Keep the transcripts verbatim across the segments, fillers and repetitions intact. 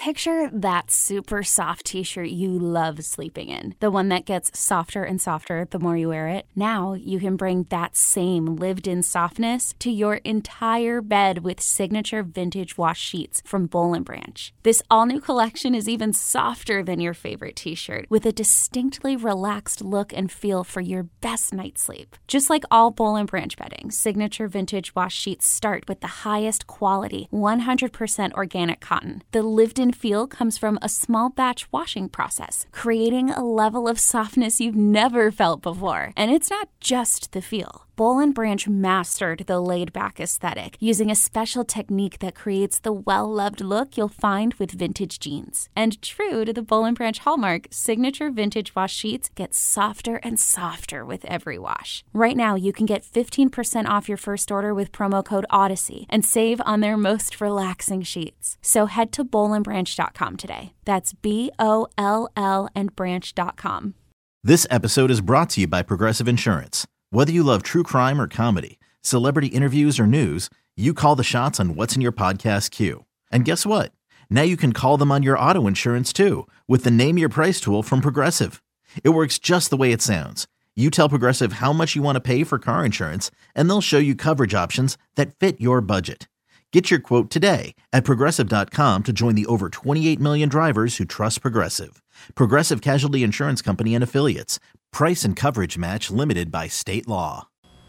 Picture that super soft t-shirt you love sleeping in. The one that gets softer and softer the more you wear it. Now you can bring that same lived-in softness to your entire bed with signature vintage wash sheets from Boll and Branch. This all-new collection is even softer than your favorite t-shirt, with a distinctly relaxed look and feel for your best night's sleep. Just like all Boll and Branch bedding, signature vintage wash sheets start with the highest quality, one hundred percent organic cotton. The lived-in feel comes from a small batch washing process, creating a level of softness you've never felt before. And it's not just the feel. Boll and Branch mastered the laid-back aesthetic using a special technique that creates the well-loved look you'll find with vintage jeans. And true to the Boll and Branch hallmark, signature vintage wash sheets get softer and softer with every wash. Right now, you can get fifteen percent off your first order with promo code Odyssey and save on their most relaxing sheets. So head to boll and branch dot com today. That's B O L L and branch dot com. This episode is brought to you by Progressive Insurance. Whether you love true crime or comedy, celebrity interviews or news, you call the shots on what's in your podcast queue. And guess what? Now you can call them on your auto insurance too with the Name Your Price tool from Progressive. It works just the way it sounds. You tell Progressive how much you want to pay for car insurance, and they'll show you coverage options that fit your budget. Get your quote today at progressive dot com to join the over twenty-eight million drivers who trust Progressive. Progressive Casualty Insurance Company and Affiliates. Price and coverage match limited by state law.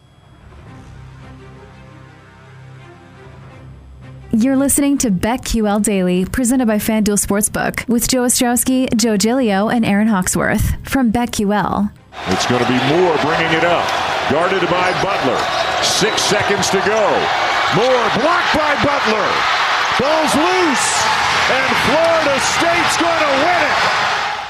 You're listening to BetQL Daily, presented by FanDuel Sportsbook, with Joe Ostrowski, Joe Giglio, and Aaron Hawksworth from BetQL. It's going to be Moore bringing it up. Guarded by Butler. Six seconds to go. Moore blocked by Butler. Ball's loose. And Florida State's going to win it.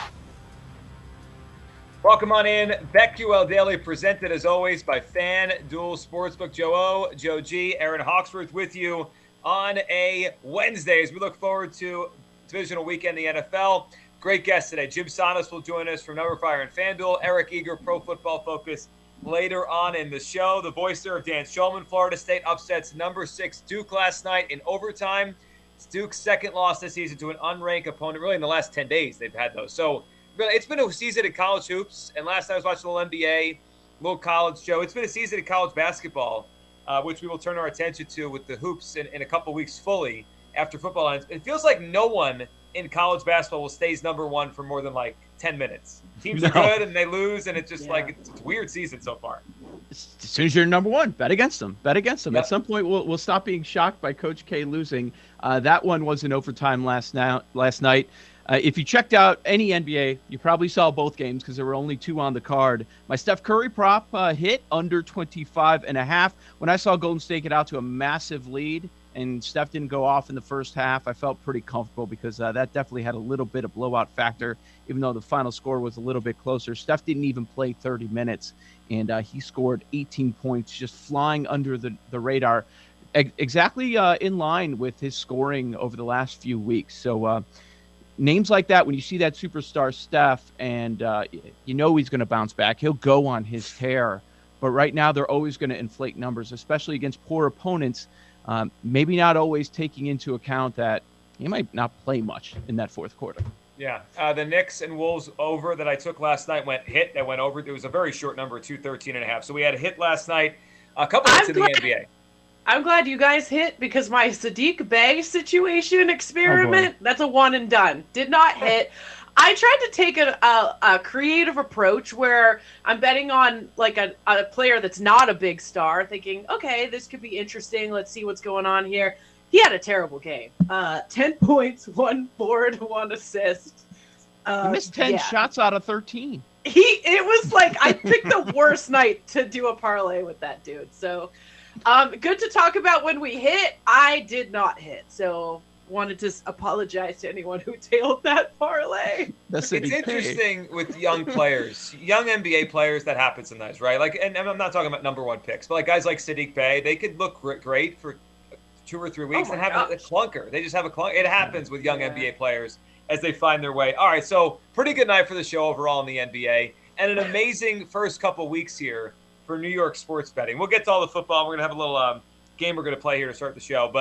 Welcome on in. BetQL Daily, presented as always by FanDuel Sportsbook. Joe O, Joe G, Aaron Hawksworth with you on a Wednesday as we look forward to divisional weekend in the N F L. Great guest today. Jim Sannes will join us from Number Fire and FanDuel. Eric Eager, Pro Football Focus, later on in the show. The voice there of Dan Shulman. Florida State upsets number six Duke last night in overtime. It's Duke's second loss this season to an unranked opponent. Really, in the last ten days, they've had those. So, really, it's been a season of college hoops. And last night I was watching a little N B A, a little college, Joe. It's been a season of college basketball, uh, which we will turn our attention to with the hoops in, in a couple weeks fully after football ends. It feels like no one in college basketball will stays number one for more than like ten minutes. Teams no. are good and they lose, and it's just yeah. like it's, it's a weird season so far. As soon as you're number one, bet against them. Bet against them. Yep. At some point, we'll we'll stop being shocked by Coach K losing. Uh, that one was in overtime last now last night. Uh, if you checked out any N B A, you probably saw both games because there were only two on the card. My Steph Curry prop uh, hit under twenty-five and a half. When I saw Golden State get out to a massive lead and Steph didn't go off in the first half, I felt pretty comfortable because uh, that definitely had a little bit of blowout factor, even though the final score was a little bit closer. Steph didn't even play thirty minutes, and uh, he scored eighteen points, just flying under the, the radar, e- exactly uh, in line with his scoring over the last few weeks. So uh, names like that, when you see that superstar Steph, and uh, you know he's going to bounce back, he'll go on his tear. But right now, they're always going to inflate numbers, especially against poor opponents. Um, maybe not always taking into account that he might not play much in that fourth quarter. Yeah, uh, the Knicks and Wolves over that I took last night went hit. That went over. It was a very short number, two thirteen and a half. So we had a hit last night. A couple hits in the N B A. I'm glad you guys hit because my Sadiq Bey situation experiment, oh that's a one and done. Did not hit. I tried to take a, a, a creative approach where I'm betting on like a, a player that's not a big star, thinking, okay, this could be interesting. Let's see what's going on here. He had a terrible game. Uh, ten points, one board, one assist. Uh, he missed ten yeah. shots out of thirteen. He it was like I picked the worst night to do a parlay with that dude. So um, good to talk about when we hit. I did not hit. So wanted to apologize to anyone who tailed that parlay. That's it's interesting with young players, young N B A players, that happens sometimes, right? Like, and I'm not talking about number one picks, but like guys like Sadiq Bey, they could look great for two or three weeks oh and have gosh. a clunker. They just have a clunker. It happens with young yeah. N B A players as they find their way. All right, so pretty good night for the show overall in the N B A, and an amazing first couple weeks here for New York sports betting. We'll get to all the football. We're going to have a little um, game we're going to play here to start the show, but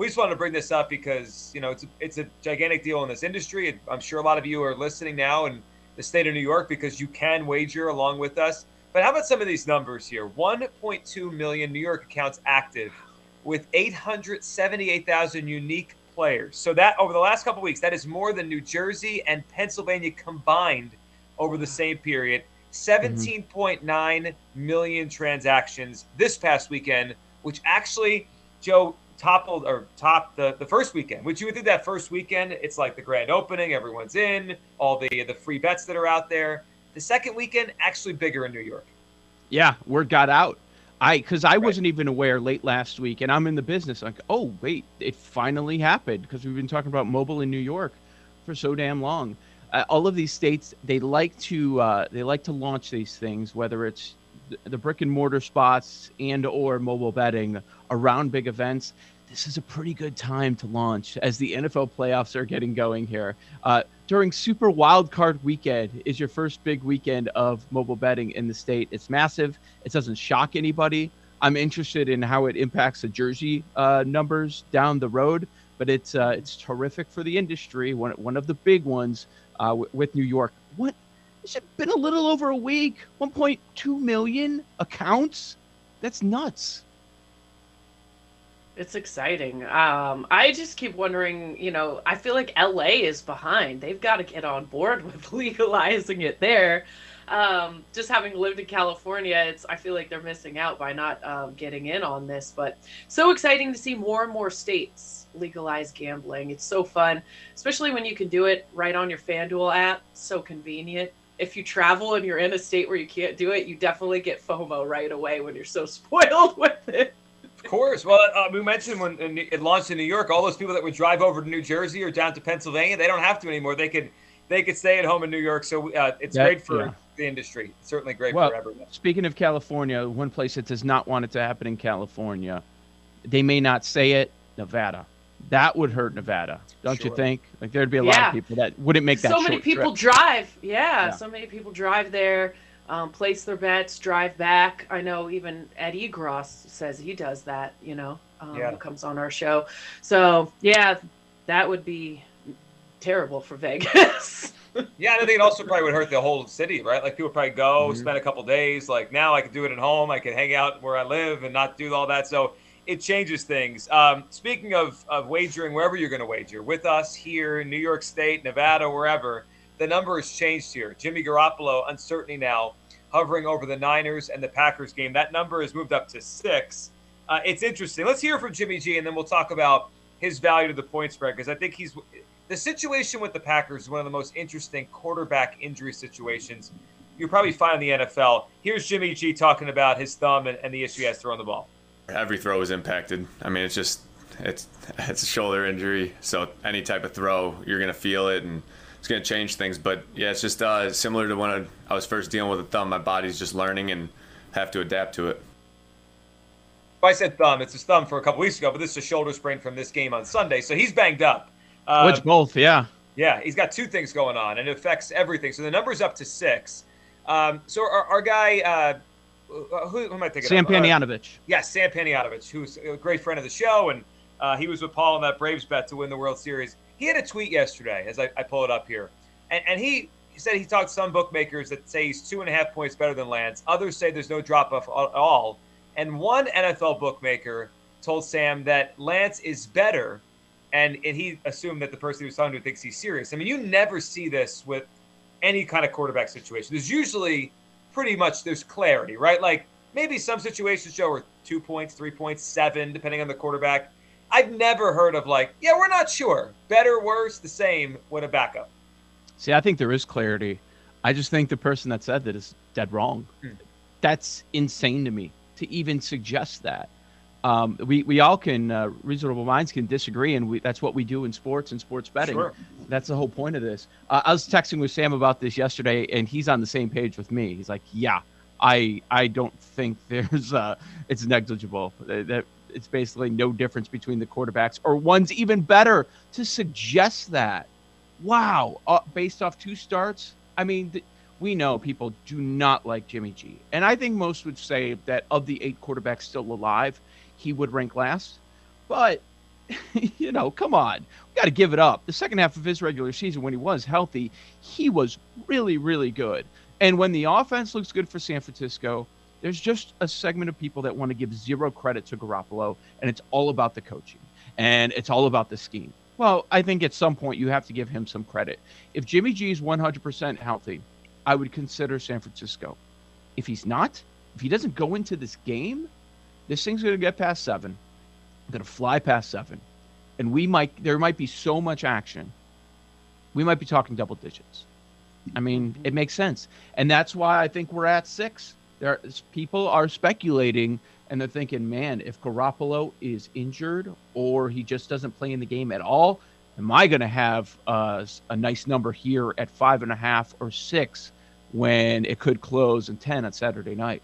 we just wanted to bring this up because, you know, it's a, it's a gigantic deal in this industry. I'm sure a lot of you are listening now in the state of New York because you can wager along with us. But how about some of these numbers here? one point two million New York accounts active with eight hundred seventy-eight thousand unique players. So that over the last couple of weeks, that is more than New Jersey and Pennsylvania combined over the same period. seventeen point nine million transactions this past weekend, which actually, Joe, toppled or topped the, the first weekend, which you would think that first weekend, it's like the grand opening, everyone's in, all the, the free bets that are out there. The second weekend, actually bigger in New York. Yeah, word got out. I because I right. wasn't even aware late last week, and I'm in the business. Like, oh wait, it finally happened because we've been talking about mobile in New York for so damn long. Uh, all of these states, they like to uh, they like to launch these things, whether it's the brick and mortar spots and or mobile betting around big events. This is a pretty good time to launch as the N F L playoffs are getting going here. Uh, during Super Wildcard Weekend is your first big weekend of mobile betting in the state. It's massive. It doesn't shock anybody. I'm interested in how it impacts the jersey uh, numbers down the road, but it's uh, it's terrific for the industry. One one of the big ones uh, w- with New York. What? It's been a little over a week. one point two million accounts. That's nuts. It's exciting. Um, I just keep wondering, you know, I feel like L A is behind. They've got to get on board with legalizing it there. Um, just having lived in California, it's I feel like they're missing out by not um, getting in on this. But so exciting to see more and more states legalize gambling. It's so fun, especially when you can do it right on your FanDuel app. So convenient. If you travel and you're in a state where you can't do it, you definitely get FOMO right away when you're so spoiled with it. Of course. Well, uh, we mentioned when it launched in New York, all those people that would drive over to New Jersey or down to Pennsylvania, they don't have to anymore. They could they could stay at home in New York. So uh, it's that, great for yeah. the industry. It's certainly great well, for everyone. Speaking of California, one place that does not want it to happen in California, they may not say it, Nevada. That would hurt Nevada, don't sure. you think? Like there'd be a yeah. lot of people that wouldn't make that So short many people trip. drive. Yeah, yeah, so many people drive there. Um, place their bets, drive back. I know even Ed Egros says he does that, you know, um, yeah. who comes on our show. So, yeah, that would be terrible for Vegas. Yeah, and I think it also probably would hurt the whole city, right? Like people probably go, mm-hmm. spend a couple days. Like now I can do it at home. I can hang out where I live and not do all that. So it changes things. Um, speaking of, of wagering, wherever you're going to wager, with us here in New York State, Nevada, wherever, the number has changed here. Jimmy Garoppolo, uncertainty now, hovering over the Niners and the Packers game. That number has moved up to six. Uh, it's interesting. Let's hear from Jimmy G, and then we'll talk about his value to the point spread, because I think he's the situation with the Packers is one of the most interesting quarterback injury situations you'll probably find in the N F L. Here's Jimmy G talking about his thumb and, and the issue he has throwing the ball. Every throw is impacted. I mean, it's just it's it's a shoulder injury, so any type of throw, you're going to feel it, and it's going to change things. But, yeah, it's just uh, similar to when I was first dealing with a thumb. My body's just learning and have to adapt to it. I said thumb. It's his thumb for a couple weeks ago, but this is a shoulder sprain from this game on Sunday. So he's banged up. Uh, Which both, yeah. Yeah, he's got two things going on, and it affects everything. So the number's up to six. Um, so our, our guy, uh, who, who am I thinking Sam of? Sam Panayotovich. Uh, yes, Sam Panayotovich, who's a great friend of the show, and uh, he was with Paul on that Braves bet to win the World Series. He had a tweet yesterday, as I, I pull it up here, and, and he, he said he talked to some bookmakers that say he's two and a half points better than Lance. Others say there's no drop-off at all. And one N F L bookmaker told Sam that Lance is better, and, and he assumed that the person he was talking to thinks he's serious. I mean, you never see this with any kind of quarterback situation. There's usually pretty much there's clarity, right? Like maybe some situations show are two points, three points, seven, depending on the quarterback. I've never heard of like, yeah, we're not sure. Better, worse, the same with a backup. See, I think there is clarity. I just think the person that said that is dead wrong. Hmm. That's insane to me to even suggest that. Um, we, we all can, uh, reasonable minds can disagree, and we, that's what we do in sports and sports betting. Sure. That's the whole point of this. Uh, I was texting with Sam about this yesterday, and he's on the same page with me. He's like, yeah, I I don't think there's uh, it's negligible. That it's basically no difference between the quarterbacks, or one's even better. To suggest that, wow, uh, based off two starts, I mean, th- we know people do not like Jimmy G. And I think most would say that of the eight quarterbacks still alive, he would rank last. But you know, come on. We got to give it up. The second half of his regular season, when he was healthy, he was really, really good. And when the offense looks good for San Francisco, there's just a segment of people that want to give zero credit to Garoppolo, and it's all about the coaching, and it's all about the scheme. Well, I think at some point you have to give him some credit. If Jimmy G is one hundred percent healthy, I would consider San Francisco. If he's not, if he doesn't go into this game, this thing's going to get past seven. Going to fly past seven, and we might there might be so much action. We might be talking double digits. I mean, it makes sense, and that's why I think we're at six. There, people are speculating, and they're thinking, man, if Garoppolo is injured or he just doesn't play in the game at all, am I going to have uh, a nice number here at five and a half or six when it could close in ten on Saturday night?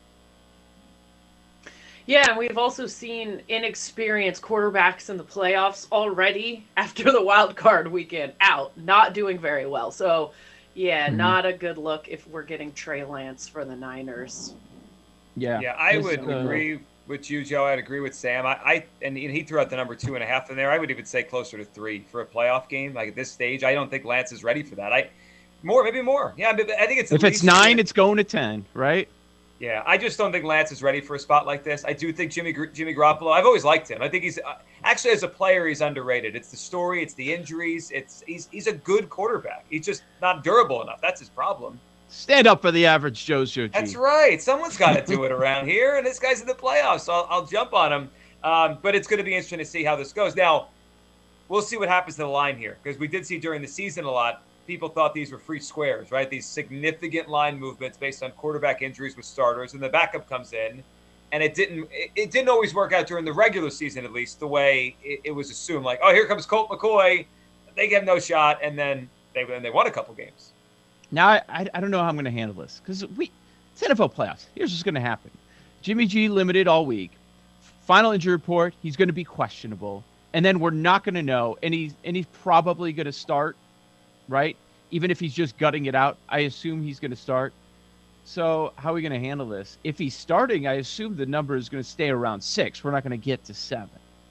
Yeah, and we've also seen inexperienced quarterbacks in the playoffs already after the wild card weekend out, not doing very well. So, yeah, mm-hmm. not a good look if we're getting Trey Lance for the Niners. Yeah, yeah, I this, would uh, agree with you, Joe. I'd agree with Sam. I, I and he threw out the number two and a half in there. I would even say closer to three for a playoff game. Like at this stage, I don't think Lance is ready for that. I more, maybe more. Yeah, I think it's if it's nine, it's going to ten, right? Yeah, I just don't think Lance is ready for a spot like this. I do think Jimmy Jimmy Garoppolo, I've always liked him. I think he's uh, actually as a player, he's underrated. It's the story, it's the injuries. It's he's he's a good quarterback. He's just not durable enough. That's his problem. Stand up for the average Joe Joe. That's right. Someone's got to do it around here, and this guy's in the playoffs, so I'll, I'll jump on him. Um, but it's going to be interesting to see how this goes. Now, we'll see what happens to the line here, because we did see during the season a lot. People thought these were free squares, right? These significant line movements based on quarterback injuries with starters, and the backup comes in, and it didn't it, it didn't always work out during the regular season, at least the way it, it was assumed. Like, oh, here comes Colt McCoy, they get no shot, and then they then they won a couple games. Now I I, I don't know how I'm going to handle this because we it's N F L playoffs. Here's what's going to happen: Jimmy G limited all week. Final injury report, he's going to be questionable, and then we're not going to know, and he's and he's probably going to start. Right? Even if he's just gutting it out, I assume he's going to start. So how are we going to handle this? If he's starting, I assume the number is going to stay around six. We're not going to get to seven.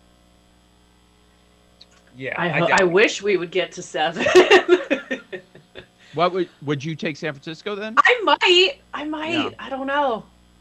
Yeah. I, I, I wish we would get to seven. What would would you take San Francisco then? I might. I might. Yeah. I don't know.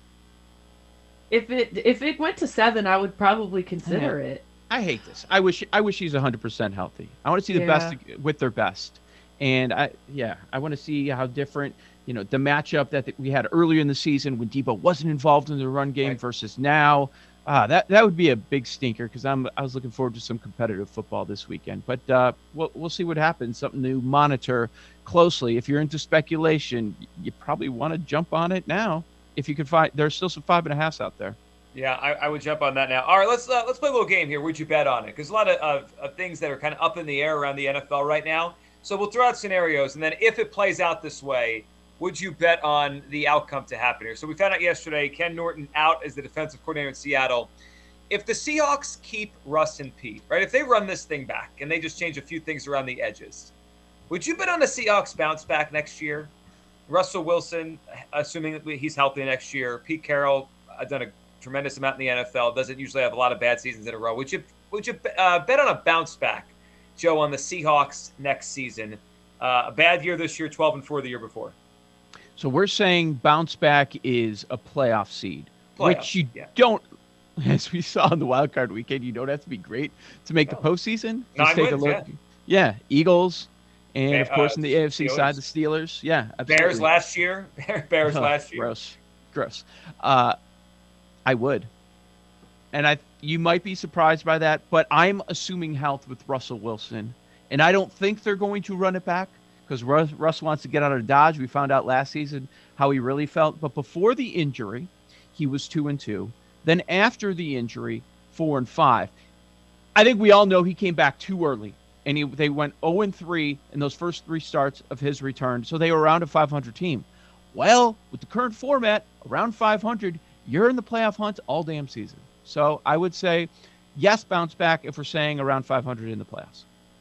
If it if it went to seven, I would probably consider Yeah. it. I hate this. I wish I wish he's one hundred percent healthy. I want to see the Yeah. best with their best. And I, yeah, I want to see how different, you know, the matchup that we had earlier in the season when Debo wasn't involved in the run game Right. versus now. Ah, that that would be a big stinker because I'm I was looking forward to some competitive football this weekend. But uh, we'll we'll see what happens. Something to monitor closely. If you're into speculation, you probably want to jump on it now. If you can find, there's still some five and a halfs out there. Yeah, I, I would jump on that now. All right, let's uh, let's play a little game here. Would you bet on it? Because a lot of, of, of things that are kind of up in the air around the N F L right now. So we'll throw out scenarios, and then if it plays out this way, would you bet on the outcome to happen here? So we found out yesterday, Ken Norton out as the defensive coordinator in Seattle. If the Seahawks keep Russ and Pete, right, if they run this thing back and they just change a few things around the edges, would you bet on the Seahawks bounce back next year? Russell Wilson, assuming that he's healthy next year. Pete Carroll, I've done a tremendous amount in the N F L, doesn't usually have a lot of bad seasons in a row. Would you would you uh, bet on a bounce back, Joe, on the Seahawks next season? Uh, a bad year this year, twelve and four the year before. So we're saying bounce back is a playoff seed, Playoff, which you yeah. don't, as we saw on the wild card weekend, you don't have to be great to make No. the postseason. Nine Just take wins, a look. Yeah. Eagles, and Ba- of course uh, in the A F C Steelers. side, the Steelers. Yeah, absolutely. Bears last year. Bears Oh, last year. Gross, gross. Uh, I would, and I you might be surprised by that, but I'm assuming health with Russell Wilson, and I don't think they're going to run it back because Russ, Russ wants to get out of Dodge. We found out last season how he really felt, but before the injury, he was two and two. Then after the injury, four and five. I think we all know he came back too early, and he, they went zero and three in those first three starts of his return, so they were around a five hundred team. Well, with the current format, around five hundred, you're in the playoff hunt all damn season. So I would say, yes, bounce back if we're saying around five hundred in the playoffs.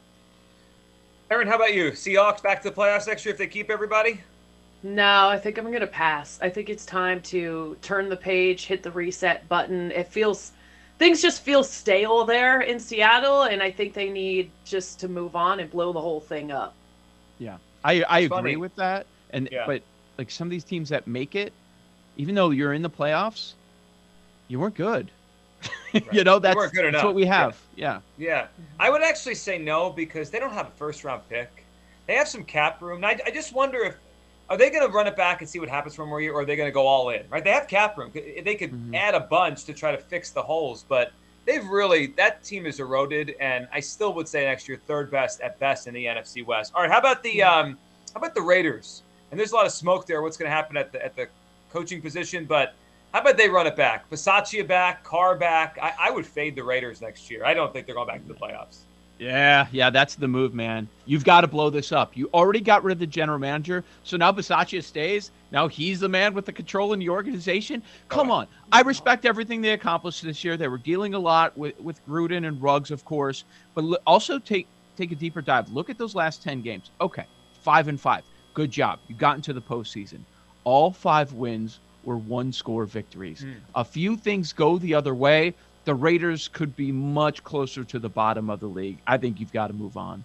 Aaron, how about you? Seahawks back to the playoffs next year if they keep everybody? No, I think I'm going to pass. I think it's time to turn the page, hit the reset button. It feels things just feel stale there in Seattle, and I think they need just to move on and blow the whole thing up. Yeah, I, I agree funny. with that. And Yeah. but like some of these teams that make it, even though you're in the playoffs, you weren't good. Right. You know, that's, weren't good that's enough. what we have. Yeah. Yeah, I would actually say no because they don't have a first-round pick. They have some cap room. And I, I just wonder if are they going to run it back and see what happens for one more year, or are they going to go all in? Right? They have cap room. They could Mhm. add a bunch to try to fix the holes, but they've really that team is eroded, and I still would say next year third best at best in the N F C West. All right, how about the um, how about the Raiders? And there's a lot of smoke there. What's going to happen at the at the coaching position? But how about they run it back? Bisaccia back, Carr back. I, I would fade the Raiders next year. I don't think they're going back to the playoffs. Yeah, yeah, that's the move, man. You've got to blow this up. You already got rid of the general manager, so now Bisaccia stays. Now he's the man with the control in the organization. Come on. I respect everything they accomplished this year. They were dealing a lot with, with Gruden and Ruggs, of course, but l- also take take a deeper dive. Look at those last ten games. Okay, five and five. Good job. You got into the postseason. All five wins were one-score victories. Mm. A few things go the other way. The Raiders could be much closer to the bottom of the league. I think you've got to move on.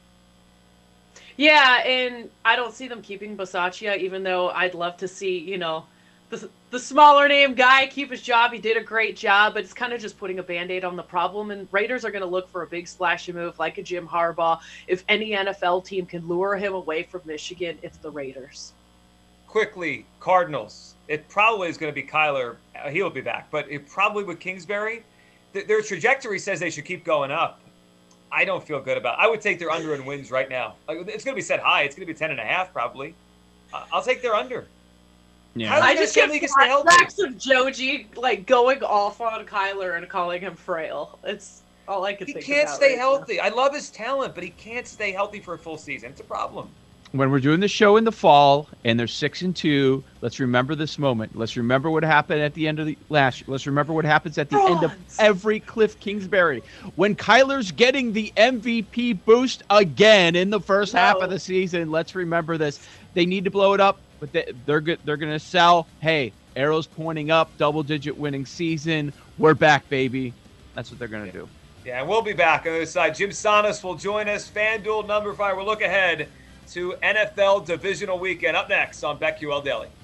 Yeah, and I don't see them keeping Bisaccia, even though I'd love to see, you know, the, the smaller name guy keep his job. He did a great job, but it's kind of just putting a Band-Aid on the problem. And Raiders are going to look for a big splashy move like a Jim Harbaugh. If any N F L team can lure him away from Michigan, it's the Raiders. Quickly, Cardinals. It probably is going to be Kyler. Uh, he'll be back, but it probably with Kingsbury. Th- their trajectory says they should keep going up. I don't feel good about it. I would take their under in wins right now. Like, it's going to be set high. It's going to be ten and a half probably. Uh, I'll take their under. Yeah. Kyler I just said get he can stay healthy. flashbacks of Joji like going off on Kyler and calling him frail. It's all I can He think can't about stay right healthy. I love his talent, but he can't stay healthy for a full season. It's a problem. When we're doing the show in the fall and they're six and two, let's remember this moment. Let's remember what happened at the end of the last year. Let's remember what happens at the end of Bronze. every Cliff Kingsbury. When Kyler's getting the M V P boost again in the first half No. of the season, let's remember this. They need to blow it up, but they, they're good. They're going to sell. Hey, arrows pointing up, double-digit winning season. We're back, baby. That's what they're going to do. Yeah, and we'll be back on the other side. Jim Sanas will join us. FanDuel number five. We'll look ahead to N F L Divisional Weekend. Up next on BetQL Daily.